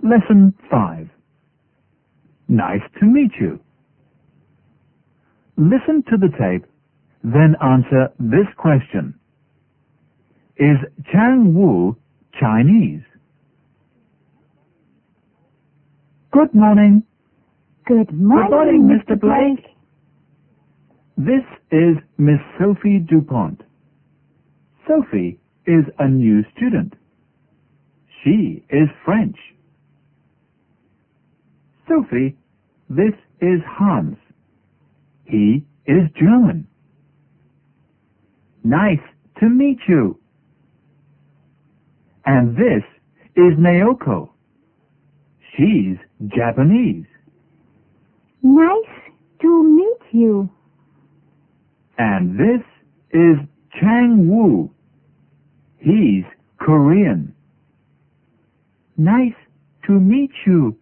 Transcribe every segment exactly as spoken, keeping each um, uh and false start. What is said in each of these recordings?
Lesson five. Nice to meet you. Listen to the tape, then answer this question. Is Chang Wu Chinese? Good morning. Good morning, Mister Blake. This is Miss Sophie DuPont. Sophie is a new student. She is French. Sophie, this is Hans. He is German. Nice to meet you. And this is Naoko. She's Japanese. Nice to meet you. And this is Chang Wu. He's Korean. Nice to meet you.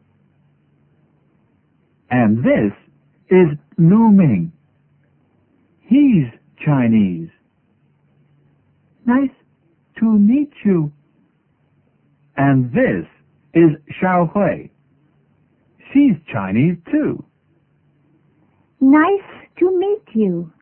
And this is Nu Ming. He's Chinese. Nice to meet you. And this is Xiao Hui. She's Chinese too. Nice to meet you.